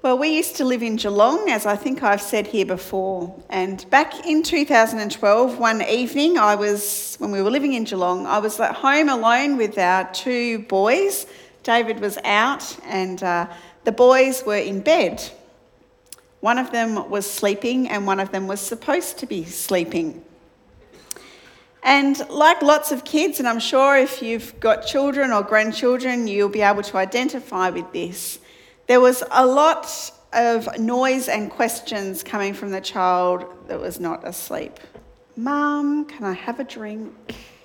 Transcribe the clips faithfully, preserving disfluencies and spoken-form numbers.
Well, we used to live in Geelong, as I think I've said here before. And back in two thousand twelve, one evening, I was, when we were living in Geelong, I was at home alone with our two boys. David was out and uh, the boys were in bed. One of them was sleeping and one of them was supposed to be sleeping. And like lots of kids, and I'm sure if you've got children or grandchildren, you'll be able to identify with this, there was a lot of noise and questions coming from the child that was not asleep. Mum, can I have a drink?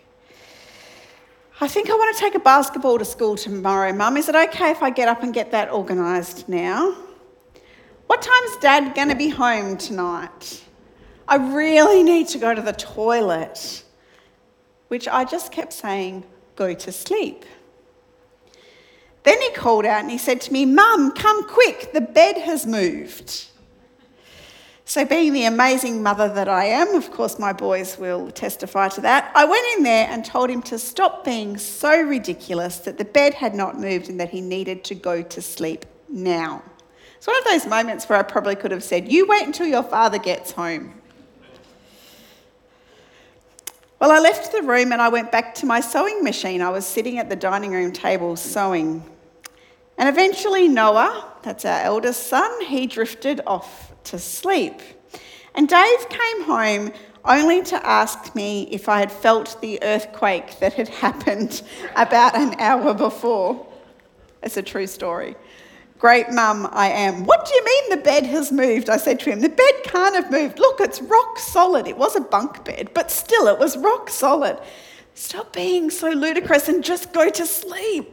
I think I want to take a basketball to school tomorrow, Mum. Is it okay if I get up and get that organised now? What time's Dad going to be home tonight? I really need to go to the toilet. Which I just kept saying, go to sleep. Then he called out and he said to me, Mum, come quick, the bed has moved. So being the amazing mother that I am, of course my boys will testify to that, I went in there and told him to stop being so ridiculous that the bed had not moved and that he needed to go to sleep now. It's one of those moments where I probably could have said, you wait until your father gets home. Well, I left the room and I went back to my sewing machine. I was sitting at the dining room table sewing. And eventually Noah, that's our eldest son, he drifted off to sleep. And Dave came home only to ask me if I had felt the earthquake that had happened about an hour before. It's a true story. Great mum I am. What do you mean the bed has moved? I said to him. The bed can't have moved. Look, it's rock solid. It was a bunk bed, but still it was rock solid. Stop being so ludicrous and just go to sleep.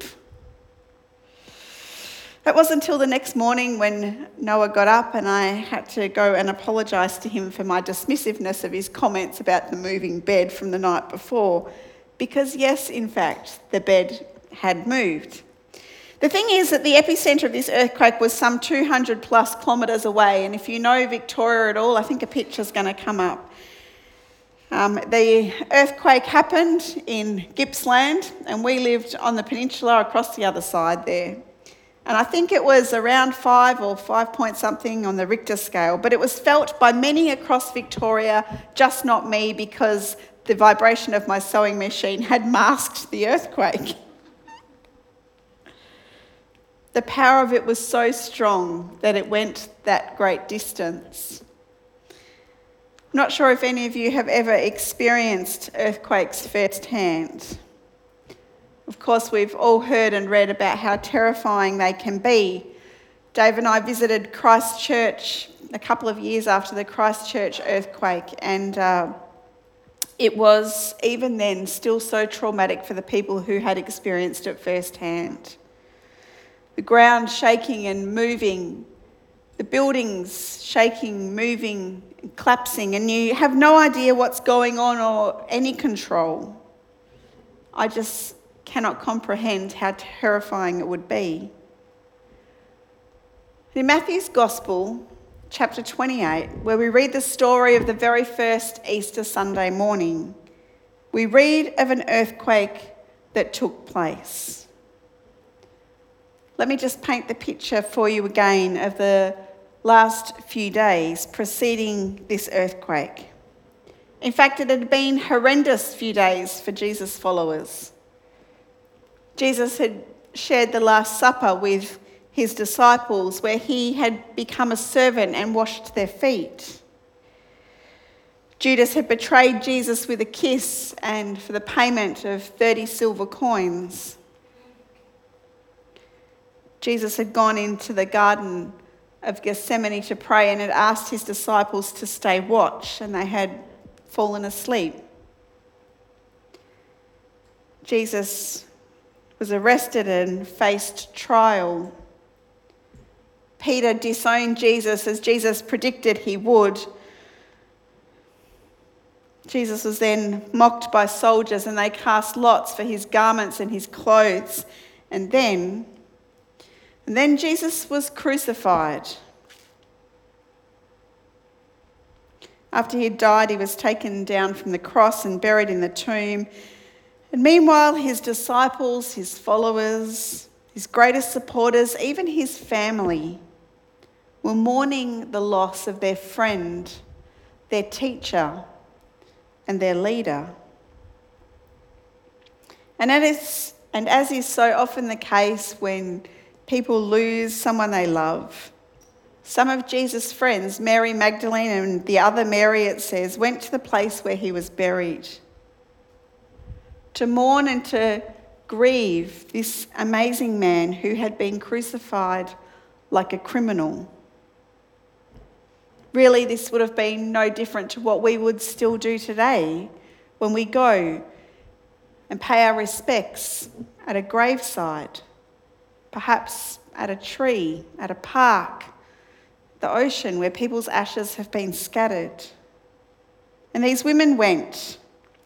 That wasn't until the next morning when Noah got up and I had to go and apologise to him for my dismissiveness of his comments about the moving bed from the night before. Because yes, in fact, the bed had moved. The thing is that the epicentre of this earthquake was some two hundred plus kilometres away, and if you know Victoria at all, I think a picture's going to come up. Um, the earthquake happened in Gippsland, and we lived on the peninsula across the other side there. And I think it was around five or five point something on the Richter scale, but it was felt by many across Victoria, just not me, because the vibration of my sewing machine had masked the earthquake. The power of it was so strong that it went that great distance. I'm not sure if any of you have ever experienced earthquakes firsthand. Of course, we've all heard and read about how terrifying they can be. Dave and I visited Christchurch a couple of years after the Christchurch earthquake, and uh, it was, even then, still so traumatic for the people who had experienced it firsthand. The ground shaking and moving, the buildings shaking, moving, collapsing, and you have no idea what's going on or any control. I just cannot comprehend how terrifying it would be. In Matthew's Gospel, chapter twenty-eight, where we read the story of the very first Easter Sunday morning, we read of an earthquake that took place. Let me just paint the picture for you again of the last few days preceding this earthquake. In fact, it had been horrendous few days for Jesus' followers. Jesus had shared the Last Supper with his disciples, where he had become a servant and washed their feet. Judas had betrayed Jesus with a kiss and for the payment of thirty silver coins. Jesus had gone into the Garden of Gethsemane to pray and had asked his disciples to stay watch, and they had fallen asleep. Jesus was arrested and faced trial. Peter disowned Jesus as Jesus predicted he would. Jesus was then mocked by soldiers and they cast lots for his garments and his clothes. And then, and then Jesus was crucified. After he had died, he was taken down from the cross and buried in the tomb. And meanwhile, his disciples, his followers, his greatest supporters, even his family, were mourning the loss of their friend, their teacher, and their leader. And as, and as is so often the case when people lose someone they love, some of Jesus' friends, Mary Magdalene and the other Mary, it says, went to the place where he was buried to mourn and to grieve this amazing man who had been crucified like a criminal. Really, this would have been no different to what we would still do today when we go and pay our respects at a graveside, perhaps at a tree, at a park, the ocean where people's ashes have been scattered. And these women went.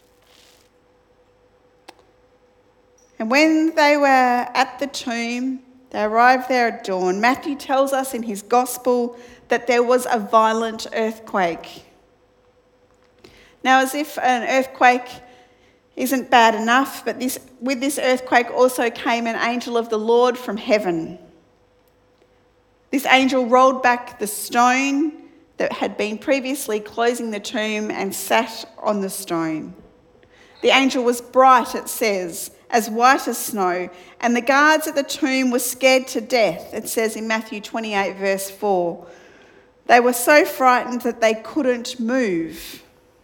And when they were at the tomb, they arrived there at dawn. Matthew tells us in his gospel that there was a violent earthquake. Now, as if an earthquake isn't bad enough, but this, with this earthquake also came an angel of the Lord from heaven. This angel rolled back the stone that had been previously closing the tomb and sat on the stone. The angel was bright, it says, as white as snow, and the guards at the tomb were scared to death, it says in Matthew twenty-eight, verse four. They were so frightened that they couldn't move.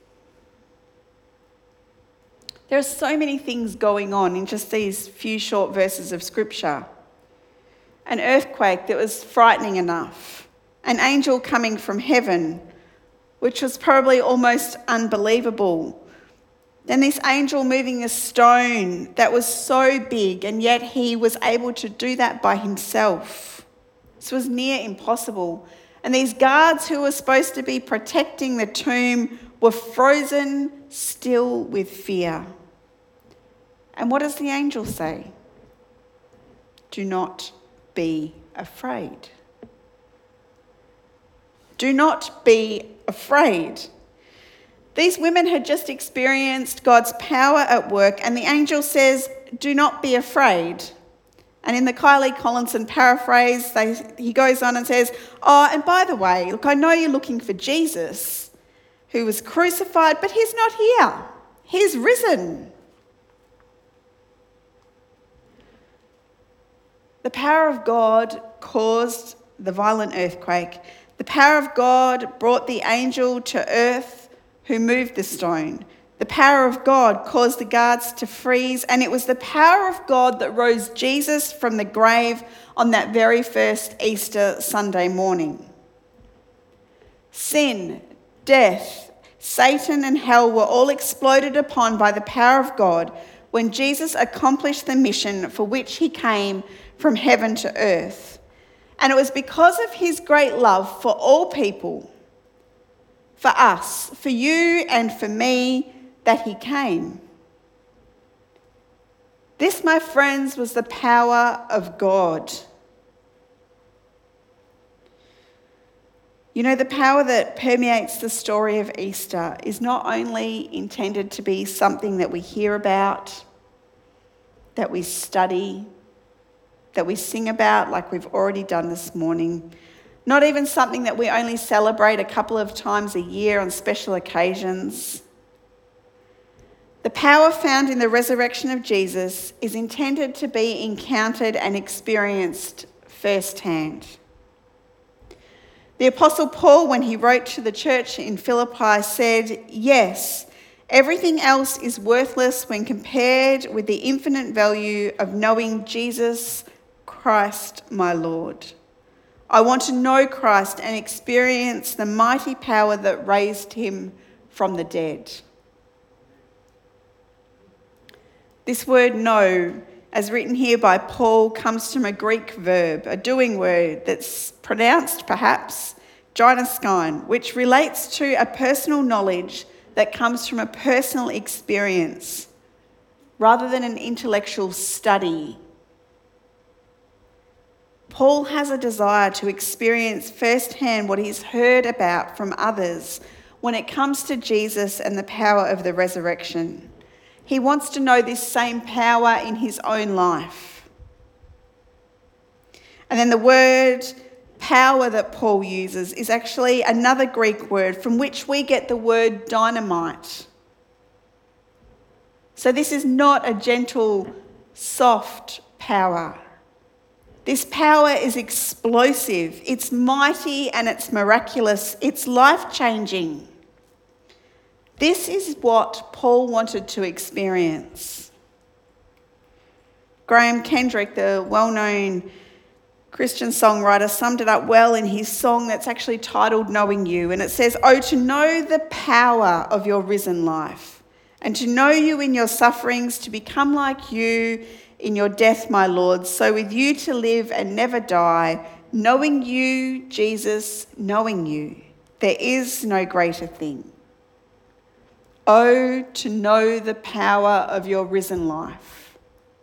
There are so many things going on in just these few short verses of Scripture. An earthquake that was frightening enough, an angel coming from heaven, which was probably almost unbelievable. Then this angel moving a stone that was so big, and yet he was able to do that by himself. This was near impossible. And these guards who were supposed to be protecting the tomb were frozen still with fear. And what does the angel say? Do not be afraid. Do not be afraid. These women had just experienced God's power at work, and the angel says, do not be afraid. And in the Kylie Collinson paraphrase, they, he goes on and says, oh, and by the way, look, I know you're looking for Jesus, who was crucified, but he's not here. He's risen. The power of God caused the violent earthquake. The power of God brought the angel to earth who moved the stone. The power of God caused the guards to freeze, and it was the power of God that rose Jesus from the grave on that very first Easter Sunday morning. Sin, death, Satan and hell were all exploded upon by the power of God when Jesus accomplished the mission for which he came from heaven to earth. And it was because of his great love for all people, for us, for you and for me, that he came. This, my friends, was the power of God. You know, the power that permeates the story of Easter is not only intended to be something that we hear about, that we study, that we sing about like we've already done this morning, not even something that we only celebrate a couple of times a year on special occasions. The power found in the resurrection of Jesus is intended to be encountered and experienced firsthand. The Apostle Paul, when he wrote to the church in Philippi, said, yes, everything else is worthless when compared with the infinite value of knowing Jesus Christ, my Lord. I want to know Christ and experience the mighty power that raised him from the dead. This word know, as written here by Paul, comes from a Greek verb, a doing word that's pronounced perhaps gynoskine, which relates to a personal knowledge that comes from a personal experience rather than an intellectual study. Paul has a desire to experience firsthand what he's heard about from others when it comes to Jesus and the power of the resurrection. He wants to know this same power in his own life. And then the word power that Paul uses is actually another Greek word from which we get the word dynamite. So this is not a gentle, soft power. This power is explosive, it's mighty and it's miraculous, it's life-changing. This is what Paul wanted to experience. Graham Kendrick, the well-known Christian songwriter, summed it up well in his song that's actually titled Knowing You. And it says, "Oh, to know the power of your risen life, and to know you in your sufferings, to become like you in your death, my Lord. So with you to live and never die, knowing you, Jesus, knowing you, there is no greater thing. Oh, to know the power of your risen life."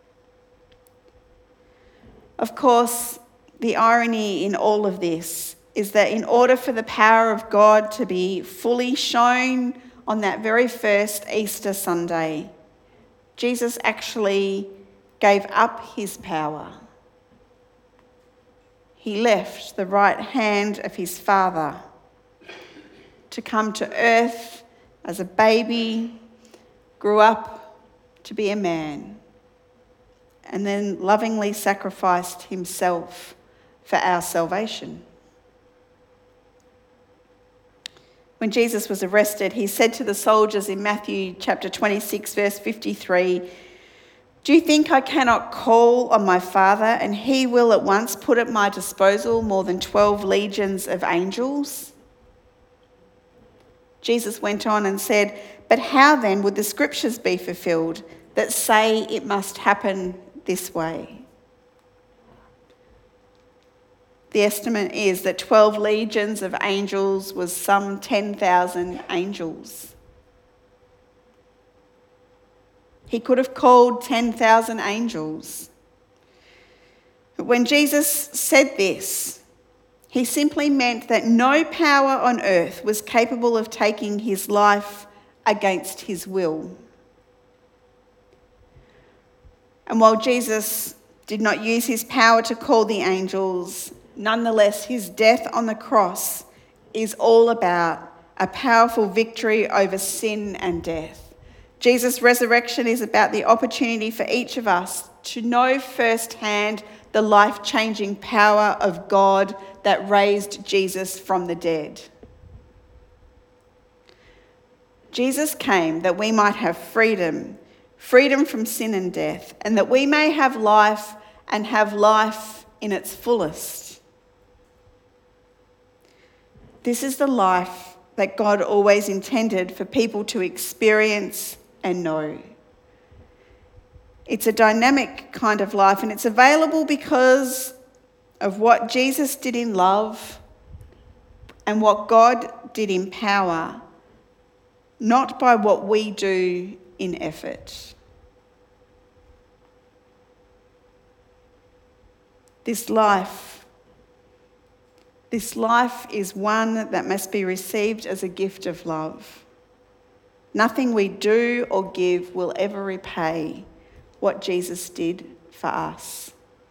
Of course, the irony in all of this is that in order for the power of God to be fully shown on that very first Easter Sunday, Jesus actually gave up his power. He left the right hand of his Father to come to earth as a baby, grew up to be a man, and then lovingly sacrificed himself for our salvation. When Jesus was arrested, he said to the soldiers in Matthew chapter twenty-six, verse fifty-three, "Do you think I cannot call on my Father and he will at once put at my disposal more than twelve legions of angels?" Jesus went on and said, "But how then would the scriptures be fulfilled that say it must happen this way?" The estimate is that twelve legions of angels was some ten thousand angels. He could have called ten thousand angels. But when Jesus said this, he simply meant that no power on earth was capable of taking his life against his will. And while Jesus did not use his power to call the angels, nonetheless, his death on the cross is all about a powerful victory over sin and death. Jesus' resurrection is about the opportunity for each of us to know firsthand the life-changing power of God that raised Jesus from the dead. Jesus came that we might have freedom, freedom from sin and death, and that we may have life and have life in its fullest. This is the life that God always intended for people to experience and know. It's a dynamic kind of life, and it's available because of what Jesus did in love and what God did in power, not by what we do in effort. This life, this life is one that must be received as a gift of love. Nothing we do or give will ever repay what Jesus did for us.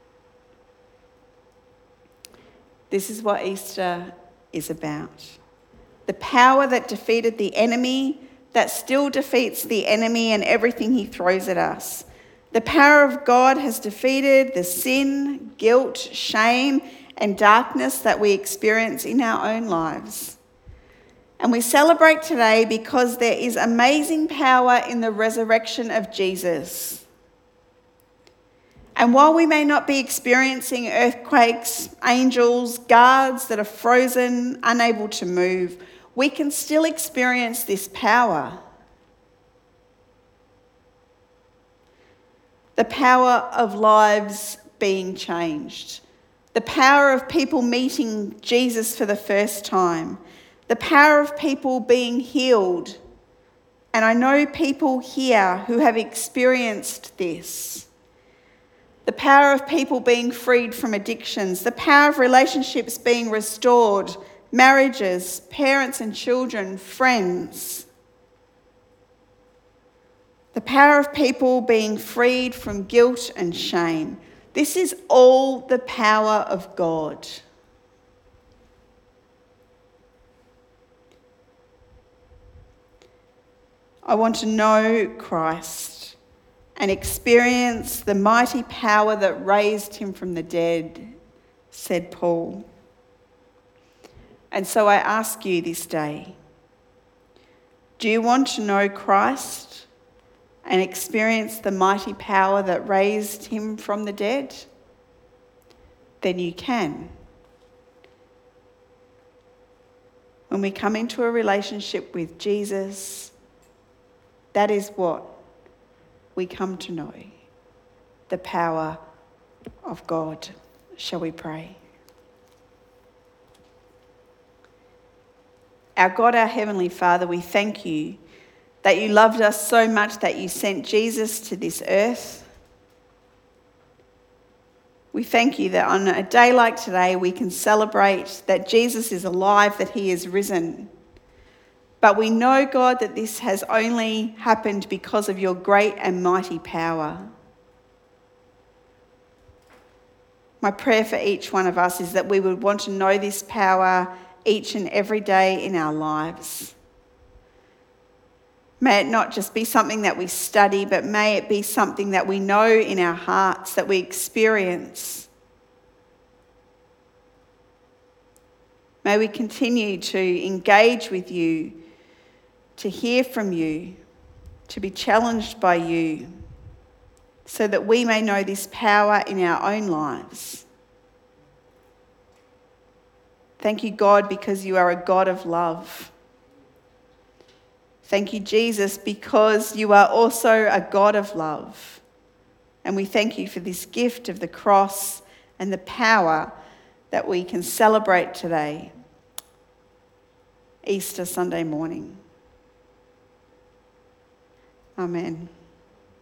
This is what Easter is about. The power that defeated the enemy, that still defeats the enemy and everything he throws at us. The power of God has defeated the sin, guilt, shame, and darkness that we experience in our own lives. And we celebrate today because there is amazing power in the resurrection of Jesus. And while we may not be experiencing earthquakes, angels, guards that are frozen, unable to move, we can still experience this power. The power of lives being changed. The power of people meeting Jesus for the first time. The power of people being healed. And I know people here who have experienced this. The power of people being freed from addictions. The power of relationships being restored. Marriages, parents and children, friends. The power of people being freed from guilt and shame. This is all the power of God. I want to know Christ and experience the mighty power that raised him from the dead, said Paul. And so I ask you this day, do you want to know Christ and experience the mighty power that raised him from the dead? Then you can. When we come into a relationship with Jesus, that is what we come to know, the power of God. Shall we pray? Our God, our Heavenly Father, we thank you that you loved us so much that you sent Jesus to this earth. We thank you that on a day like today we can celebrate that Jesus is alive, that he is risen. But we know, God, that this has only happened because of your great and mighty power. My prayer for each one of us is that we would want to know this power each and every day in our lives. May it not just be something that we study, but may it be something that we know in our hearts, that we experience. May we continue to engage with you, to hear from you, to be challenged by you, so that we may know this power in our own lives. Thank you, God, because you are a God of love. Thank you, Jesus, because you are also a God of love. And we thank you for this gift of the cross and the power that we can celebrate today, Easter Sunday morning. Amen.